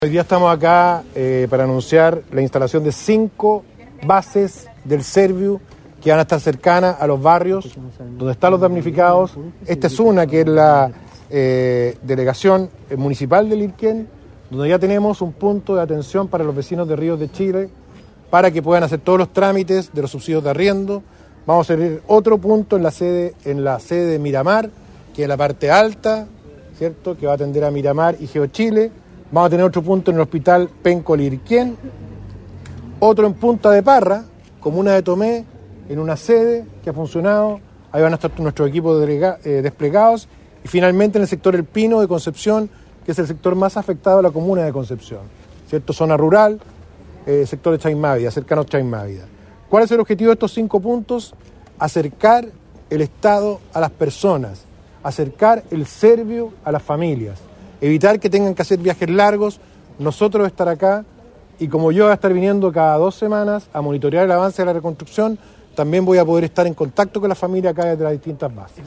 Hoy día estamos acá para anunciar la instalación de 5 bases del Serviu que van a estar cercanas a los barrios donde están los damnificados. Esta es una que es la delegación municipal de Lirquén, donde ya tenemos un punto de atención para los vecinos de Ríos de Chile para que puedan hacer todos los trámites de los subsidios de arriendo. Vamos a tener otro punto en la sede de Miramar, que es la parte alta, ¿cierto?, que va a atender a Miramar y GeoChile. Vamos a tener otro punto en el hospital Penco Lirquén, otro en Punta de Parra, comuna de Tomé, en una sede que ha funcionado. Ahí van a estar nuestros equipos desplegados. Y finalmente en el sector El Pino de Concepción, que es el sector más afectado de la comuna de Concepción, ¿cierto? Zona rural, sector de Chaimávida, cercano a Chaimávida. ¿Cuál es el objetivo de estos 5 puntos? Acercar el Estado a las personas, acercar el Serviu a las familias, evitar que tengan que hacer viajes largos, nosotros estar acá, y como yo voy a estar viniendo cada 2 semanas a monitorear el avance de la reconstrucción, también voy a poder estar en contacto con la familia acá desde las distintas bases.